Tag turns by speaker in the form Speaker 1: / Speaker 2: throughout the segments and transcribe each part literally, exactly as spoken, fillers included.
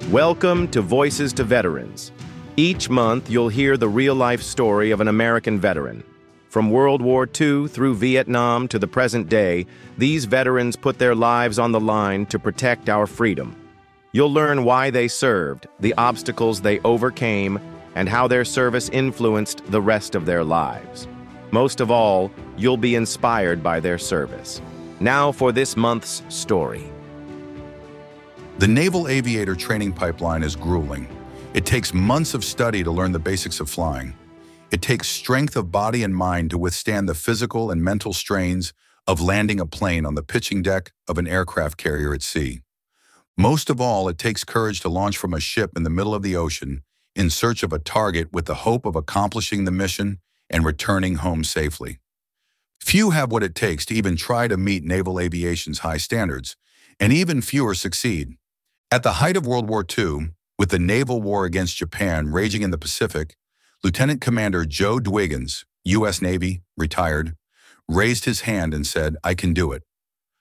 Speaker 1: Welcome to Voices to Veterans. Each month, you'll hear the real-life story of an American veteran. From World War Two through Vietnam to the present day, these veterans put their lives on the line to protect our freedom. You'll learn why they served, the obstacles they overcame, and how their service influenced the rest of their lives. Most of all, you'll be inspired by their service. Now for this month's story.
Speaker 2: The Naval Aviator training pipeline is grueling. It takes months of study to learn the basics of flying. It takes strength of body and mind to withstand the physical and mental strains of landing a plane on the pitching deck of an aircraft carrier at sea. Most of all, it takes courage to launch from a ship in the middle of the ocean in search of a target with the hope of accomplishing the mission and returning home safely. Few have what it takes to even try to meet naval aviation's high standards, and even fewer succeed. At the height of World War Two, with the naval war against Japan raging in the Pacific, Lieutenant Commander Joe Dwiggins, U S Navy, retired, raised his hand and said, "I can do it."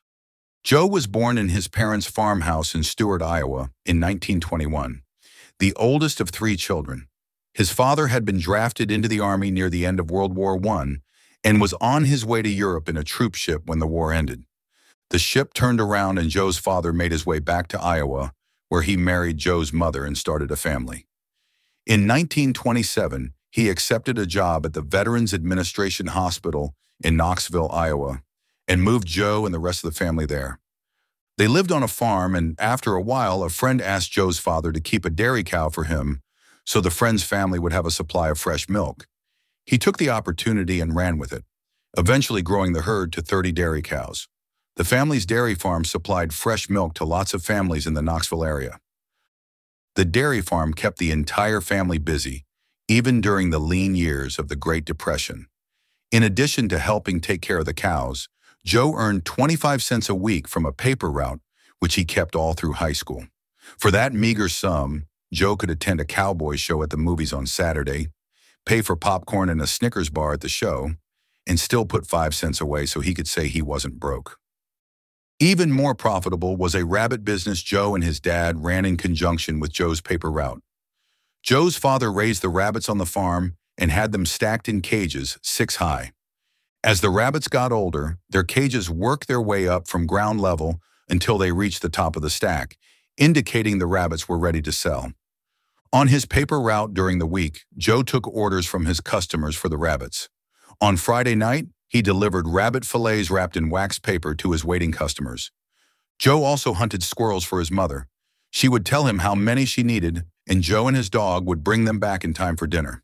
Speaker 2: Joe was born in his parents' farmhouse in Stuart, Iowa, in nineteen twenty-one, the oldest of three children. His father had been drafted into the Army near the end of World War One and was on his way to Europe in a troop ship when the war ended. The ship turned around and Joe's father made his way back to Iowa, where he married Joe's mother and started a family. In nineteen twenty-seven, he accepted a job at the Veterans Administration Hospital in Knoxville, Iowa, and moved Joe and the rest of the family there. They lived on a farm, and after a while, a friend asked Joe's father to keep a dairy cow for him so the friend's family would have a supply of fresh milk. He took the opportunity and ran with it, eventually growing the herd to thirty dairy cows. The family's dairy farm supplied fresh milk to lots of families in the Knoxville area. The dairy farm kept the entire family busy, even during the lean years of the Great Depression. In addition to helping take care of the cows, Joe earned twenty-five cents a week from a paper route, which he kept all through high school. For that meager sum, Joe could attend a cowboy show at the movies on Saturday, pay for popcorn and a Snickers bar at the show, and still put five cents away so he could say he wasn't broke. Even more profitable was a rabbit business Joe and his dad ran in conjunction with Joe's paper route. Joe's father raised the rabbits on the farm and had them stacked in cages, six high. As the rabbits got older, their cages worked their way up from ground level until they reached the top of the stack, indicating the rabbits were ready to sell. On his paper route during the week, Joe took orders from his customers for the rabbits. On Friday night, he delivered rabbit fillets wrapped in wax paper to his waiting customers. Joe also hunted squirrels for his mother. She would tell him how many she needed, and Joe and his dog would bring them back in time for dinner.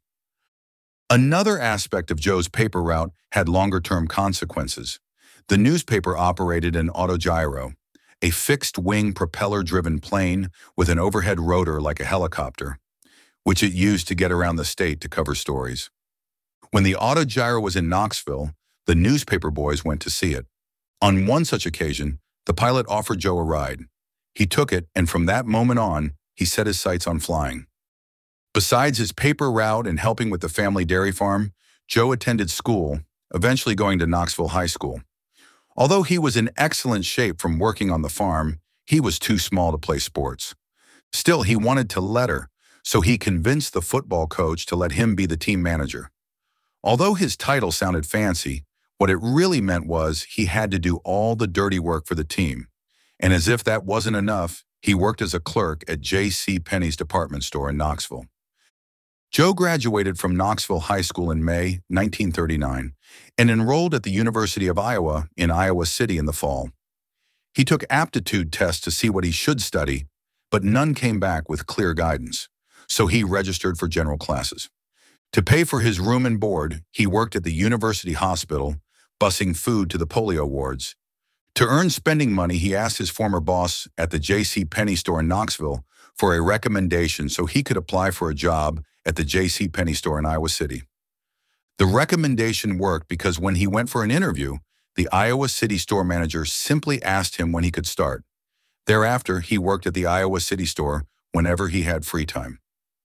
Speaker 2: Another aspect of Joe's paper route had longer-term consequences. The newspaper operated an autogyro, a fixed-wing propeller-driven plane with an overhead rotor like a helicopter, which it used to get around the state to cover stories. When the autogyro was in Knoxville, the newspaper boys went to see it. On one such occasion, the pilot offered Joe a ride. He took it, and from that moment on, he set his sights on flying. Besides his paper route and helping with the family dairy farm, Joe attended school, eventually going to Knoxville High School. Although he was in excellent shape from working on the farm, he was too small to play sports. Still, he wanted to letter, so he convinced the football coach to let him be the team manager. Although his title sounded fancy, what it really meant was he had to do all the dirty work for the team. And as if that wasn't enough, he worked as a clerk at J C Penney's department store in Knoxville. Joe graduated from Knoxville High School in May nineteen thirty-nine and enrolled at the University of Iowa in Iowa City in the fall. He took aptitude tests to see what he should study, but none came back with clear guidance, so he registered for general classes. To pay for his room and board, he worked at the university hospital, busing food to the polio wards. To earn spending money, he asked his former boss at the J C Penney store in Knoxville for a recommendation so he could apply for a job at the J C Penney store in Iowa City. The recommendation worked because when he went for an interview, the Iowa City store manager simply asked him when he could start. Thereafter, he worked at the Iowa City store whenever he had free time.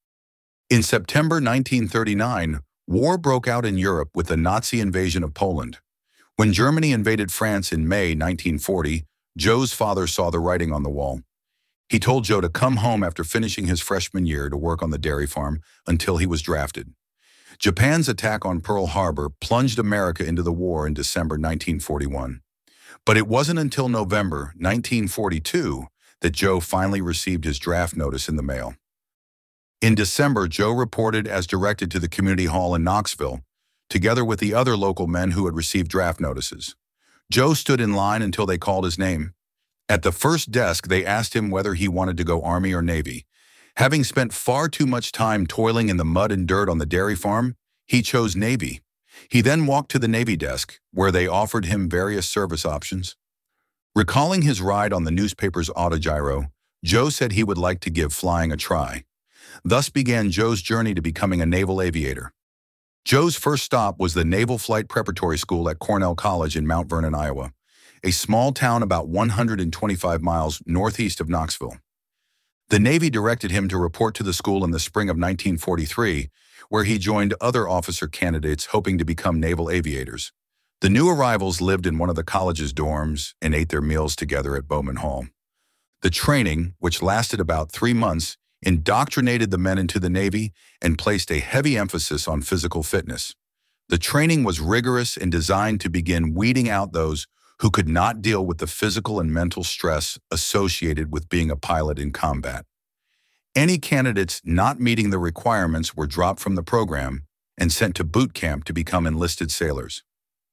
Speaker 2: In September nineteen thirty-nine, war broke out in Europe with the Nazi invasion of Poland. When Germany invaded France in May nineteen forty, Joe's father saw the writing on the wall. He told Joe to come home after finishing his freshman year to work on the dairy farm until he was drafted. Japan's attack on Pearl Harbor plunged America into the war in December nineteen forty-one. But it wasn't until November nineteen forty-two that Joe finally received his draft notice in the mail. In December, Joe reported as directed to the community hall in Knoxville, together with the other local men who had received draft notices. Joe stood in line until they called his name. At the first desk, they asked him whether he wanted to go Army or Navy. Having spent far too much time toiling in the mud and dirt on the dairy farm, he chose Navy. He then walked to the Navy desk, where they offered him various service options. Recalling his ride on the newspaper's autogyro, Joe said he would like to give flying a try. Thus began Joe's journey to becoming a naval aviator. Joe's first stop was the Naval Flight Preparatory School at Cornell College in Mount Vernon, Iowa, a small town about one hundred twenty-five miles northeast of Knoxville. The Navy directed him to report to the school in the spring of nineteen forty-three, where he joined other officer candidates hoping to become naval aviators. The new arrivals lived in one of the college's dorms and ate their meals together at Bowman Hall. The training, which lasted about three months, indoctrinated the men into the Navy and placed a heavy emphasis on physical fitness. The training was rigorous and designed to begin weeding out those who could not deal with the physical and mental stress associated with being a pilot in combat. Any candidates not meeting the requirements were dropped from the program and sent to boot camp to become enlisted sailors.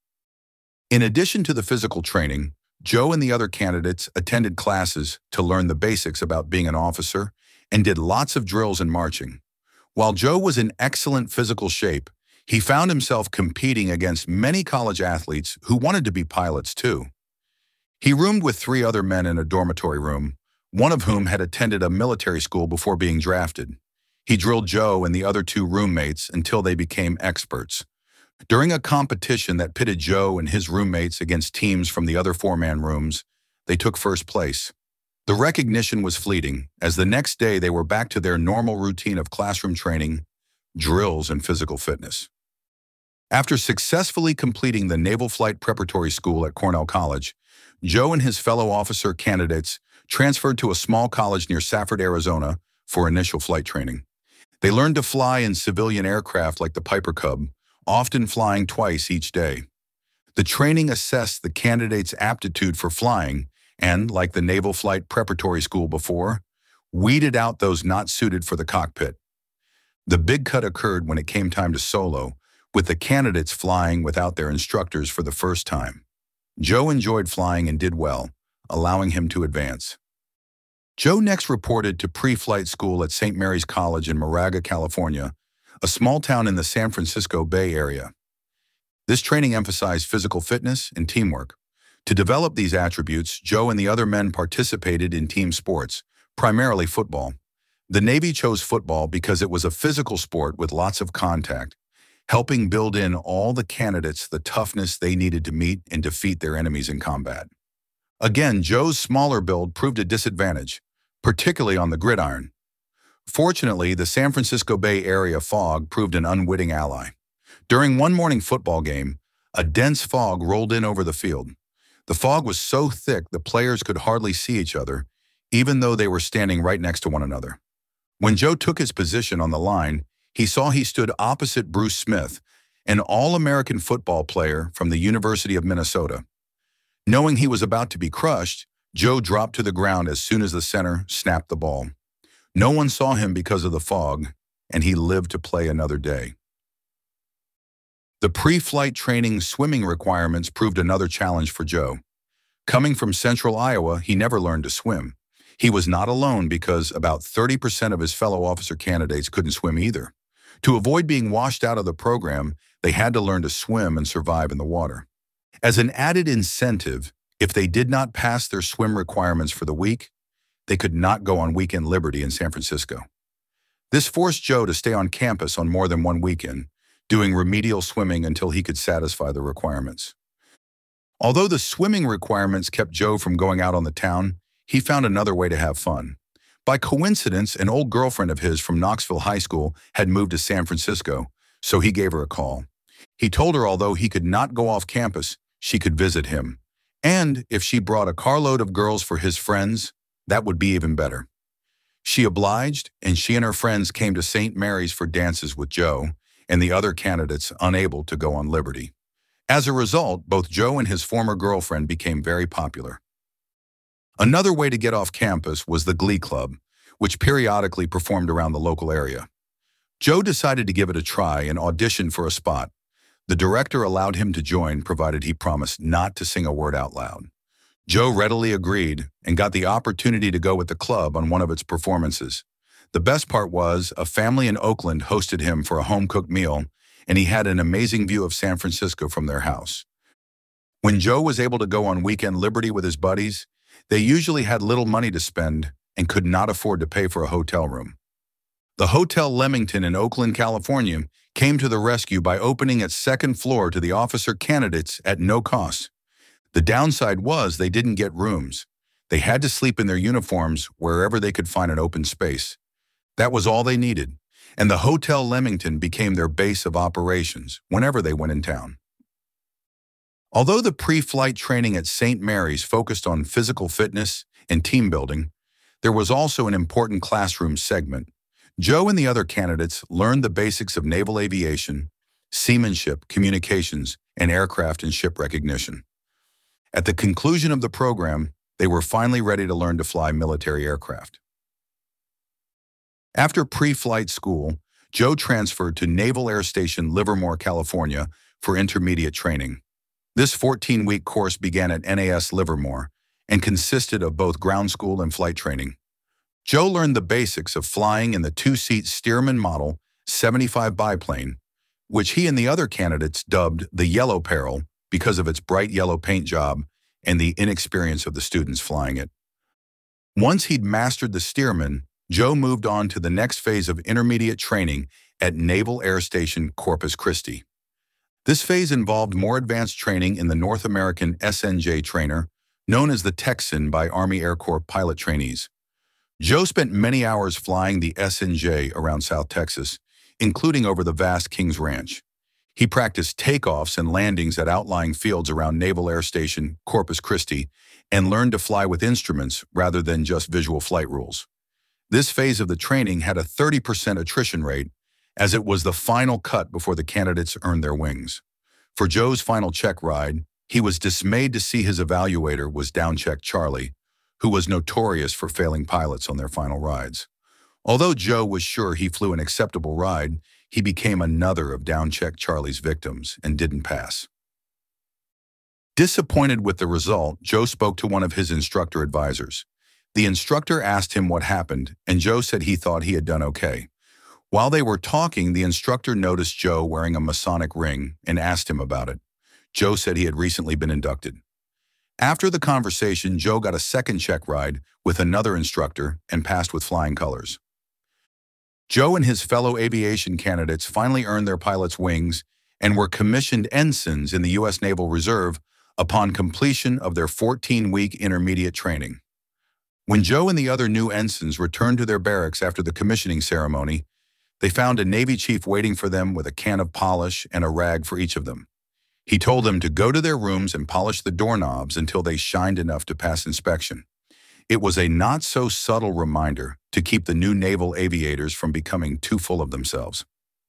Speaker 2: In addition to the physical training, Joe and the other candidates attended classes to learn the basics about being an officer and did lots of drills and marching. While Joe was in excellent physical shape, he found himself competing against many college athletes who wanted to be pilots too. He roomed with three other men in a dormitory room, one of whom had attended a military school before being drafted. He drilled Joe and the other two roommates until they became experts. During a competition that pitted Joe and his roommates against teams from the other four-man rooms, they took first place. The recognition was fleeting, as the next day they were back to their normal routine of classroom training, drills, and physical fitness. After successfully completing the Naval Flight Preparatory School at Cornell College, Joe and his fellow officer candidates transferred to a small college near Safford, Arizona, for initial flight training. They learned to fly in civilian aircraft like the Piper Cub, often flying twice each day. The training assessed the candidates' aptitude for flying and, like the Naval Flight Preparatory School before, weeded out those not suited for the cockpit. The big cut occurred when it came time to solo, with the candidates flying without their instructors for the first time. Joe enjoyed flying and did well, allowing him to advance. Joe next reported to pre-flight school at Saint Mary's College in Moraga, California, a small town in the San Francisco Bay Area. This training emphasized physical fitness and teamwork. To develop these attributes, Joe and the other men participated in team sports, primarily football. The Navy chose football because it was a physical sport with lots of contact, helping build in all the candidates the toughness they needed to meet and defeat their enemies in combat. Again, Joe's smaller build proved a disadvantage, particularly on the gridiron. Fortunately, the San Francisco Bay Area fog proved an unwitting ally. During one morning football game, a dense fog rolled in over the field. The fog was so thick the players could hardly see each other, even though they were standing right next to one another. When Joe took his position on the line, he saw he stood opposite Bruce Smith, an All-American football player from the University of Minnesota. Knowing he was about to be crushed, Joe dropped to the ground as soon as the center snapped the ball. No one saw him because of the fog, and he lived to play another day. The pre-flight training swimming requirements proved another challenge for Joe. Coming from central Iowa, he never learned to swim. He was not alone because about thirty percent of his fellow officer candidates couldn't swim either. To avoid being washed out of the program, they had to learn to swim and survive in the water. As an added incentive, if they did not pass their swim requirements for the week, they could not go on weekend liberty in San Francisco. This forced Joe to stay on campus on more than one weekend, doing remedial swimming until he could satisfy the requirements. Although the swimming requirements kept Joe from going out on the town, he found another way to have fun. By coincidence, an old girlfriend of his from Knoxville High School had moved to San Francisco, so he gave her a call. He told her although he could not go off campus, she could visit him. And if she brought a carload of girls for his friends, That would be even better. She obliged, and she and her friends came to Saint Mary's for dances with Joe and the other candidates unable to go on Liberty. As a result, both Joe and his former girlfriend became very popular. Another way to get off campus was the Glee Club, which periodically performed around the local area. Joe decided to give it a try and auditioned for a spot. The director allowed him to join, provided he promised not to sing a word out loud. Joe readily agreed and got the opportunity to go with the club on one of its performances. The best part was a family in Oakland hosted him for a home-cooked meal, and he had an amazing view of San Francisco from their house. When Joe was able to go on Weekend Liberty with his buddies, they usually had little money to spend and could not afford to pay for a hotel room. The Hotel Leamington in Oakland, California, came to the rescue by opening its second floor to the officer candidates at no cost. The downside was they didn't get rooms. They had to sleep in their uniforms wherever they could find an open space. That was all they needed, and the Hotel Leamington became their base of operations whenever they went in town. Although the pre-flight training at Saint Mary's focused on physical fitness and team building, there was also an important classroom segment. Joe and the other candidates learned the basics of naval aviation, seamanship, communications, and aircraft and ship recognition. At the conclusion of the program, they were finally ready to learn to fly military aircraft. After pre-flight school, Joe transferred to Naval Air Station Livermore, California for intermediate training. This fourteen-week course began at N A S Livermore and consisted of both ground school and flight training. Joe learned the basics of flying in the two-seat Stearman Model seventy-five biplane, which he and the other candidates dubbed the Yellow Peril because of its bright yellow paint job and the inexperience of the students flying it. Once he'd mastered the Stearman, Joe moved on to the next phase of intermediate training at Naval Air Station Corpus Christi. This phase involved more advanced training in the North American S N J trainer, known as the Texan by Army Air Corps pilot trainees. Joe spent many hours flying the S N J around South Texas, including over the vast Kings Ranch. He practiced takeoffs and landings at outlying fields around Naval Air Station Corpus Christi and learned to fly with instruments rather than just visual flight rules. This phase of the training had a thirty percent attrition rate, as it was the final cut before the candidates earned their wings. For Joe's final check ride, he was dismayed to see his evaluator was Downcheck Charlie, who was notorious for failing pilots on their final rides. Although Joe was sure he flew an acceptable ride, he became another of Downcheck Charlie's victims and didn't pass. Disappointed with the result, Joe spoke to one of his instructor advisors. The instructor asked him what happened, and Joe said he thought he had done okay. While they were talking, the instructor noticed Joe wearing a Masonic ring and asked him about it. Joe said he had recently been inducted. After the conversation, Joe got a second check ride with another instructor and passed with flying colors. Joe and his fellow aviation candidates finally earned their pilot's wings and were commissioned ensigns in the U S Naval Reserve upon completion of their fourteen-week intermediate training. When Joe and the other new ensigns returned to their barracks after the commissioning ceremony, they found a Navy chief waiting for them with a can of polish and a rag for each of them. He told them to go to their rooms and polish the doorknobs until they shined enough to pass inspection. It was a not-so-subtle reminder to keep the new naval aviators from becoming too full of themselves.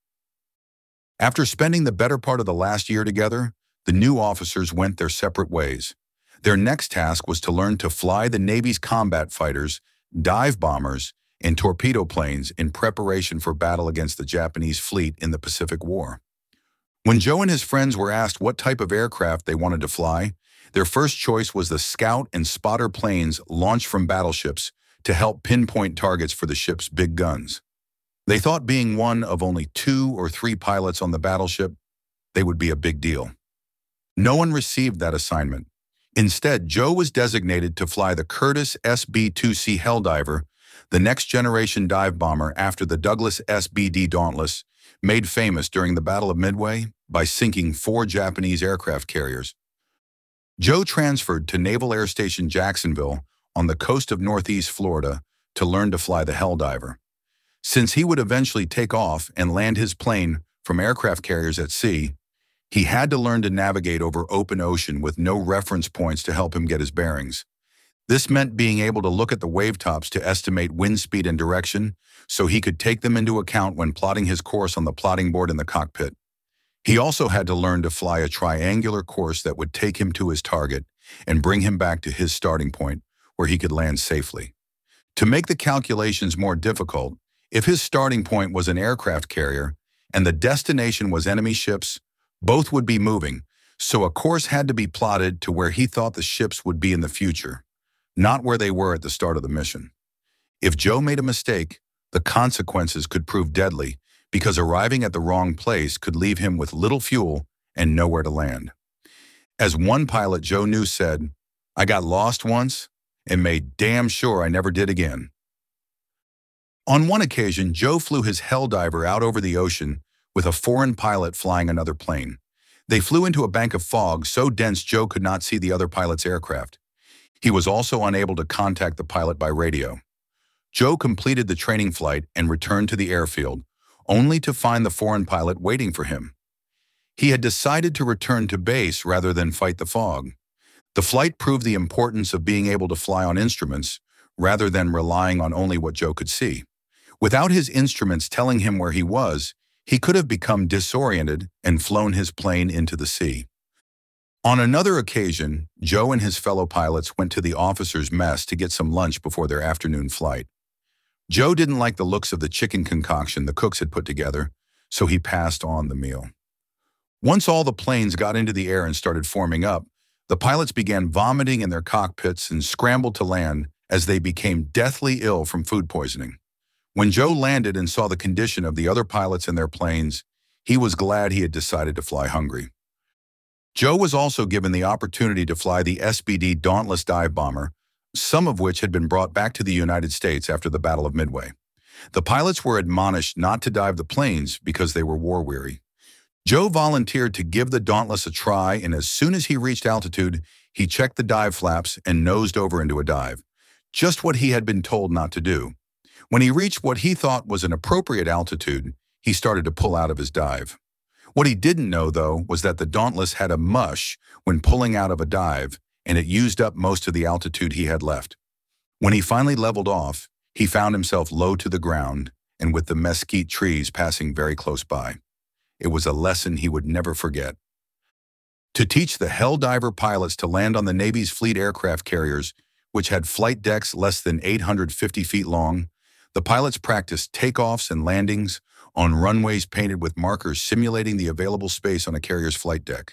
Speaker 2: After spending the better part of the last year together, the new officers went their separate ways. Their next task was to learn to fly the Navy's combat fighters, dive bombers, and torpedo planes in preparation for battle against the Japanese fleet in the Pacific War. When Joe and his friends were asked what type of aircraft they wanted to fly, their first choice was the Scout and Spotter planes launched from battleships to help pinpoint targets for the ship's big guns. They thought being one of only two or three pilots on the battleship, they would be a big deal. No one received that assignment. Instead, Joe was designated to fly the Curtiss S B two C Helldiver, the next-generation dive bomber after the Douglas S B D Dauntless, made famous during the Battle of Midway by sinking four Japanese aircraft carriers. Joe transferred to Naval Air Station Jacksonville on the coast of Northeast Florida to learn to fly the Helldiver. Since he would eventually take off and land his plane from aircraft carriers at sea, he had to learn to navigate over open ocean with no reference points to help him get his bearings. This meant being able to look at the wavetops to estimate wind speed and direction, so he could take them into account when plotting his course on the plotting board in the cockpit. He also had to learn to fly a triangular course that would take him to his target and bring him back to his starting point, where he could land safely. To make the calculations more difficult, if his starting point was an aircraft carrier and the destination was enemy ships, both would be moving, so a course had to be plotted to where he thought the ships would be in the future, not where they were at the start of the mission. If Joe made a mistake, the consequences could prove deadly, because arriving at the wrong place could leave him with little fuel and nowhere to land. As one pilot Joe knew said, "I got lost once and made damn sure I never did again." On one occasion, Joe flew his Helldiver out over the ocean with a foreign pilot flying another plane. They flew into a bank of fog so dense Joe could not see the other pilot's aircraft. He was also unable to contact the pilot by radio. Joe completed the training flight and returned to the airfield, only to find the foreign pilot waiting for him. He had decided to return to base rather than fight the fog. The flight proved the importance of being able to fly on instruments rather than relying on only what Joe could see. Without his instruments telling him where he was, he could have become disoriented and flown his plane into the sea. On another occasion, Joe and his fellow pilots went to the officers' mess to get some lunch before their afternoon flight. Joe didn't like the looks of the chicken concoction the cooks had put together, so he passed on the meal. Once all the planes got into the air and started forming up, the pilots began vomiting in their cockpits and scrambled to land as they became deathly ill from food poisoning. When Joe landed and saw the condition of the other pilots in their planes, he was glad he had decided to fly hungry. Joe was also given the opportunity to fly the S B D Dauntless dive bomber, some of which had been brought back to the United States after the Battle of Midway. The pilots were admonished not to dive the planes because they were war-weary. Joe volunteered to give the Dauntless a try, and as soon as he reached altitude, he checked the dive flaps and nosed over into a dive, just what he had been told not to do. When he reached what he thought was an appropriate altitude, he started to pull out of his dive. What he didn't know, though, was that the Dauntless had a mush when pulling out of a dive, and it used up most of the altitude he had left. When he finally leveled off, he found himself low to the ground and with the mesquite trees passing very close by. It was a lesson he would never forget. To teach the Helldiver pilots to land on the Navy's fleet aircraft carriers, which had flight decks less than eight hundred fifty feet long, the pilots practiced takeoffs and landings on runways painted with markers simulating the available space on a carrier's flight deck.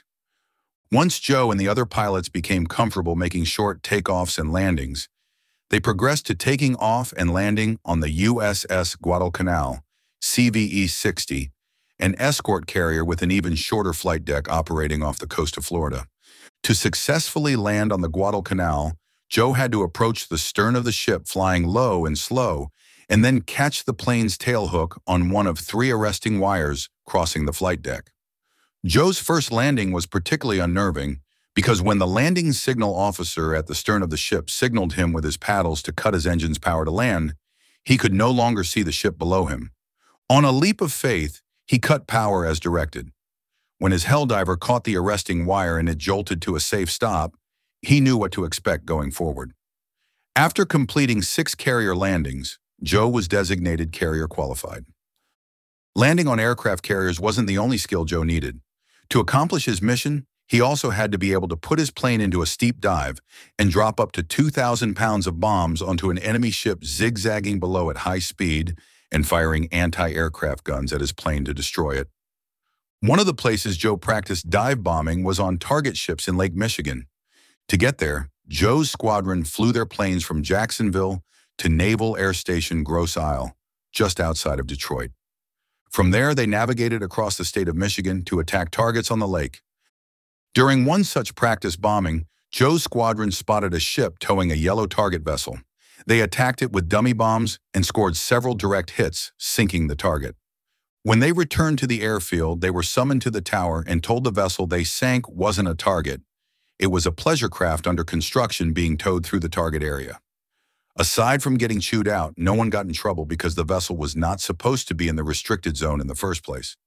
Speaker 2: Once Joe and the other pilots became comfortable making short takeoffs and landings, they progressed to taking off and landing on the U S S Guadalcanal, C V E sixty, an escort carrier with an even shorter flight deck operating off the coast of Florida. To successfully land on the Guadalcanal, Joe had to approach the stern of the ship flying low and slow, and then catch the plane's tailhook on one of three arresting wires crossing the flight deck. Joe's first landing was particularly unnerving because when the landing signal officer at the stern of the ship signaled him with his paddles to cut his engine's power to land, he could no longer see the ship below him. On a leap of faith, he cut power as directed. When his Helldiver caught the arresting wire and it jolted to a safe stop, he knew what to expect going forward. After completing six carrier landings, Joe was designated carrier qualified. Landing on aircraft carriers wasn't the only skill Joe needed. To accomplish his mission, he also had to be able to put his plane into a steep dive and drop up to two thousand pounds of bombs onto an enemy ship zigzagging below at high speed and firing anti-aircraft guns at his plane to destroy it. One of the places Joe practiced dive bombing was on target ships in Lake Michigan. To get there, Joe's squadron flew their planes from Jacksonville to Naval Air Station Grosse Isle, just outside of Detroit. From there, they navigated across the state of Michigan to attack targets on the lake. During one such practice bombing, Joe's squadron spotted a ship towing a yellow target vessel. They attacked it with dummy bombs and scored several direct hits, sinking the target. When they returned to the airfield, they were summoned to the tower and told the vessel they sank wasn't a target. It was a pleasure craft under construction being towed through the target area. Aside from getting chewed out, no one got in trouble because the vessel was not supposed to be in the restricted zone in the first place.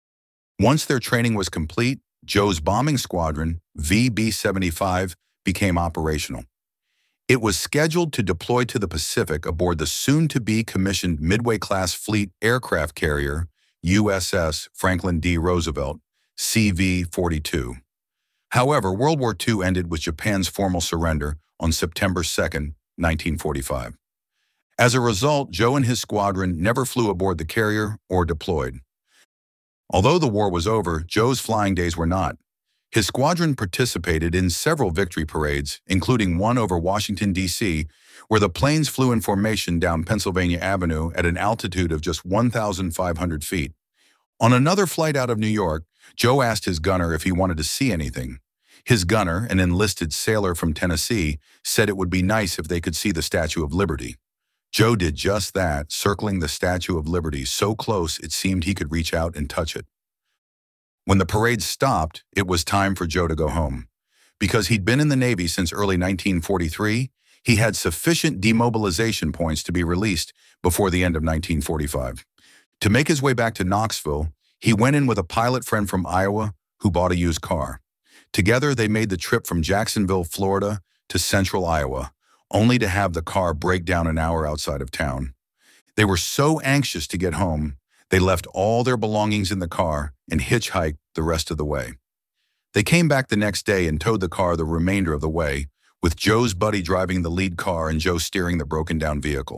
Speaker 2: Once their training was complete, Joe's bombing squadron, V B seventy-five, became operational. It was scheduled to deploy to the Pacific aboard the soon-to-be commissioned Midway-class fleet aircraft carrier U S S Franklin D. Roosevelt, C V forty-two. However, World War Two ended with Japan's formal surrender on September second, nineteen forty-five. As a result, Joe and his squadron never flew aboard the carrier or deployed. Although the war was over, Joe's flying days were not. His squadron participated in several victory parades, including one over Washington, D C, where the planes flew in formation down Pennsylvania Avenue at an altitude of just one thousand five hundred feet. On another flight out of New York, Joe asked his gunner if he wanted to see anything. His gunner, an enlisted sailor from Tennessee, said it would be nice if they could see the Statue of Liberty. Joe did just that, circling the Statue of Liberty so close it seemed he could reach out and touch it. When the parade stopped, it was time for Joe to go home. Because he'd been in the Navy since early nineteen forty-three, he had sufficient demobilization points to be released before the end of nineteen forty-five. To make his way back to Knoxville, he went in with a pilot friend from Iowa who bought a used car. Together, they made the trip from Jacksonville, Florida to central Iowa, only to have the car break down an hour outside of town. They were so anxious to get home, they left all their belongings in the car and hitchhiked the rest of the way. They came back the next day and towed the car the remainder of the way, with Joe's buddy driving the lead car and Joe steering the broken-down vehicle.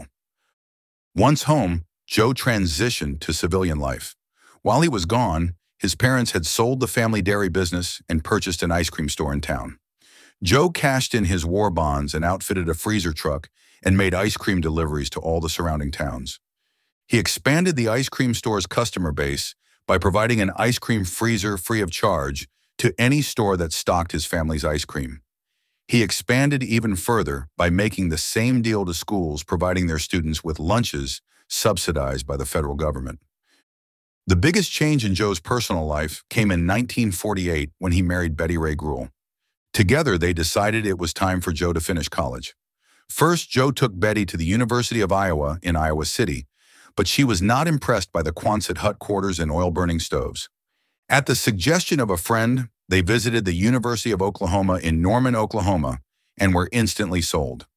Speaker 2: Once home, Joe transitioned to civilian life. While he was gone, his parents had sold the family dairy business and purchased an ice cream store in town. Joe cashed in his war bonds and outfitted a freezer truck and made ice cream deliveries to all the surrounding towns. He expanded the ice cream store's customer base by providing an ice cream freezer free of charge to any store that stocked his family's ice cream. He expanded even further by making the same deal to schools providing their students with lunches subsidized by the federal government. The biggest change in Joe's personal life came in nineteen forty-eight when he married Betty Ray Gruhl. Together, they decided it was time for Joe to finish college. First, Joe took Betty to the University of Iowa in Iowa City, but she was not impressed by the Quonset hut quarters and oil-burning stoves. At the suggestion of a friend, they visited the University of Oklahoma in Norman, Oklahoma, and were instantly sold.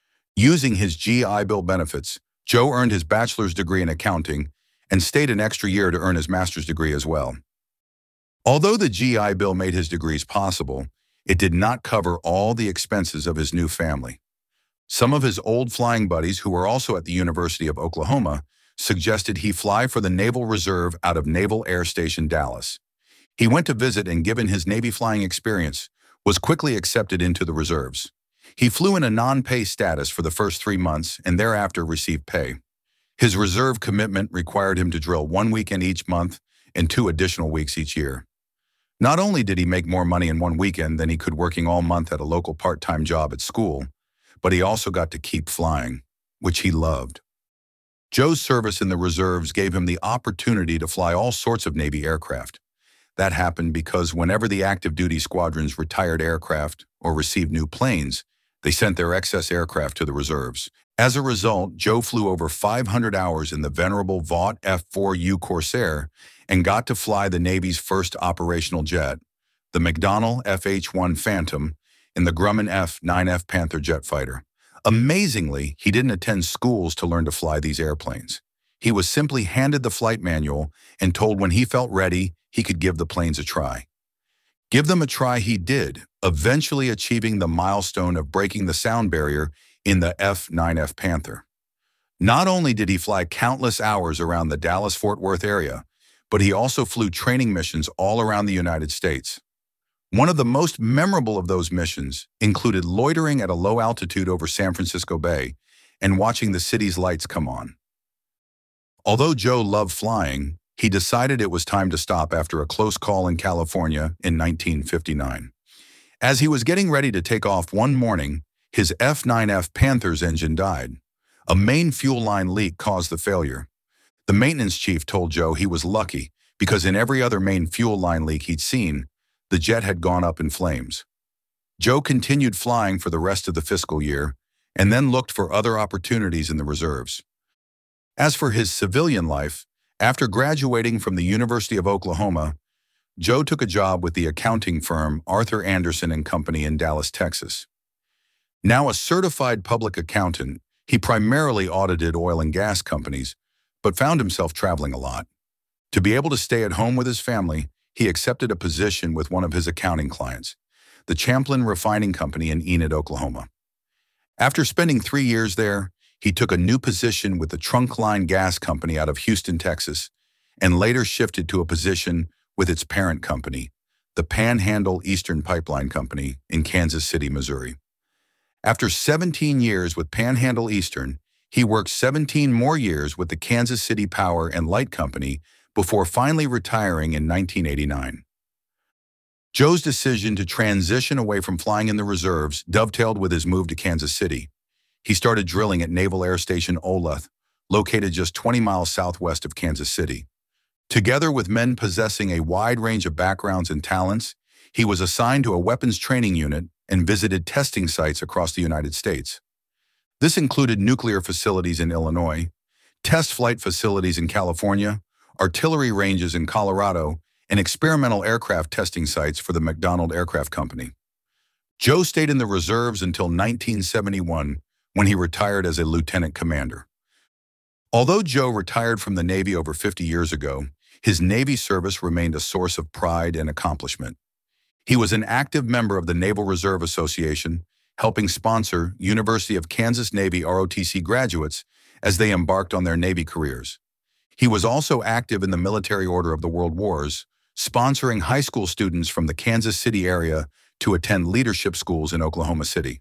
Speaker 2: Using his G I Bill benefits, Joe earned his bachelor's degree in accounting and stayed an extra year to earn his master's degree as well. Although the G I Bill made his degrees possible, it did not cover all the expenses of his new family. Some of his old flying buddies, who were also at the University of Oklahoma, suggested he fly for the Naval Reserve out of Naval Air Station Dallas. He went to visit and, given his Navy flying experience, was quickly accepted into the reserves. He flew in a non-pay status for the first three months and thereafter received pay. His reserve commitment required him to drill one weekend each month and two additional weeks each year. Not only did he make more money in one weekend than he could working all month at a local part-time job at school, but he also got to keep flying, which he loved. Joe's service in the reserves gave him the opportunity to fly all sorts of Navy aircraft. That happened because whenever the active duty squadrons retired aircraft or received new planes, they sent their excess aircraft to the reserves. As a result, Joe flew over five hundred hours in the venerable Vought F four U Corsair and got to fly the Navy's first operational jet, the McDonnell F H one Phantom, and the Grumman F nine F Panther jet fighter. Amazingly, he didn't attend schools to learn to fly these airplanes. He was simply handed the flight manual and told when he felt ready, he could give the planes a try. Give them a try he did, eventually achieving the milestone of breaking the sound barrier in the F nine F Panther. Not only did he fly countless hours around the Dallas-Fort Worth area, but he also flew training missions all around the United States. One of the most memorable of those missions included loitering at a low altitude over San Francisco Bay and watching the city's lights come on. Although Joe loved flying, he decided it was time to stop after a close call in California in nineteen fifty-nine. As he was getting ready to take off one morning, his F nine F Panther's engine died. A main fuel line leak caused the failure. The maintenance chief told Joe he was lucky because in every other main fuel line leak he'd seen, the jet had gone up in flames. Joe continued flying for the rest of the fiscal year and then looked for other opportunities in the reserves. As for his civilian life, after graduating from the University of Oklahoma, Joe took a job with the accounting firm Arthur Andersen and Company in Dallas, Texas. Now a certified public accountant, he primarily audited oil and gas companies, but found himself traveling a lot. To be able to stay at home with his family, he accepted a position with one of his accounting clients, the Champlin Refining Company in Enid, Oklahoma. After spending three years there, he took a new position with the Trunkline Gas Company out of Houston, Texas, and later shifted to a position with its parent company, the Panhandle Eastern Pipeline Company in Kansas City, Missouri. After seventeen years with Panhandle Eastern, he worked seventeen more years with the Kansas City Power and Light Company before finally retiring in nineteen eighty-nine. Joe's decision to transition away from flying in the reserves dovetailed with his move to Kansas City. He started drilling at Naval Air Station Olathe, located just twenty miles southwest of Kansas City. Together with men possessing a wide range of backgrounds and talents, he was assigned to a weapons training unit and visited testing sites across the United States. This included nuclear facilities in Illinois, test flight facilities in California, artillery ranges in Colorado, and experimental aircraft testing sites for the McDonnell Aircraft Company. Joe stayed in the reserves until nineteen seventy-one, when he retired as a lieutenant commander. Although Joe retired from the Navy over fifty years ago, his Navy service remained a source of pride and accomplishment. He was an active member of the Naval Reserve Association, helping sponsor University of Kansas Navy R O T C graduates as they embarked on their Navy careers. He was also active in the Military Order of the World Wars, sponsoring high school students from the Kansas City area to attend leadership schools in Oklahoma City.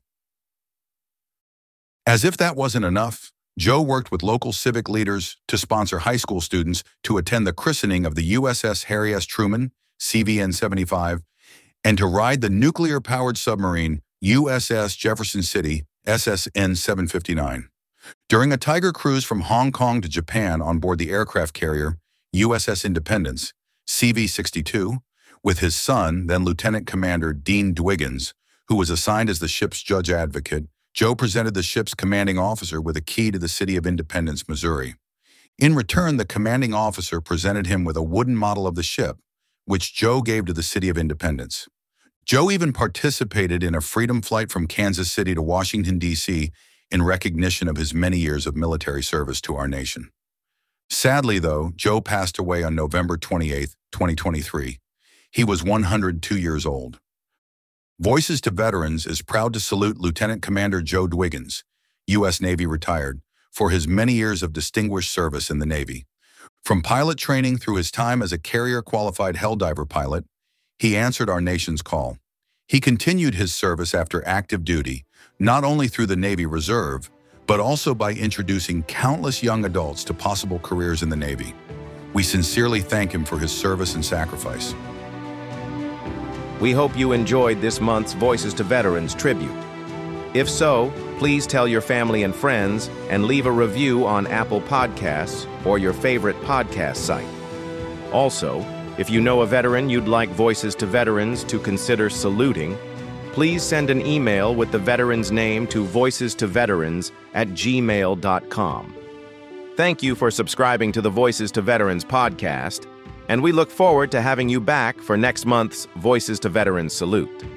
Speaker 2: As if that wasn't enough, Joe worked with local civic leaders to sponsor high school students to attend the christening of the U S S Harry S. Truman, C V N seventy-five, and to ride the nuclear-powered submarine U S S Jefferson City, S S N seven fifty-nine. During a Tiger cruise from Hong Kong to Japan on board the aircraft carrier U S S Independence, C V sixty-two, with his son, then Lieutenant Commander Dean Dwiggins, who was assigned as the ship's judge advocate, Joe presented the ship's commanding officer with a key to the city of Independence, Missouri. In return, the commanding officer presented him with a wooden model of the ship, which Joe gave to the city of Independence. Joe even participated in a freedom flight from Kansas City to Washington, D C in recognition of his many years of military service to our nation. Sadly, though, Joe passed away on November twenty-eighth, twenty twenty-three. He was one hundred two years old. Voices to Veterans is proud to salute Lieutenant Commander Joe Dwiggins, U S Navy retired, for his many years of distinguished service in the Navy. From pilot training through his time as a carrier-qualified Helldiver pilot, he answered our nation's call. He continued his service after active duty, not only through the Navy Reserve, but also by introducing countless young adults to possible careers in the Navy. We sincerely thank him for his service and sacrifice.
Speaker 1: We hope you enjoyed this month's Voices to Veterans tribute. If so, please tell your family and friends and leave a review on Apple Podcasts or your favorite podcast site. Also, if you know a veteran you'd like Voices to Veterans to consider saluting, please send an email with the veteran's name to voices to veterans at gmail dot com. Thank you for subscribing to the Voices to Veterans podcast, and we look forward to having you back for next month's Voices to Veterans Salute.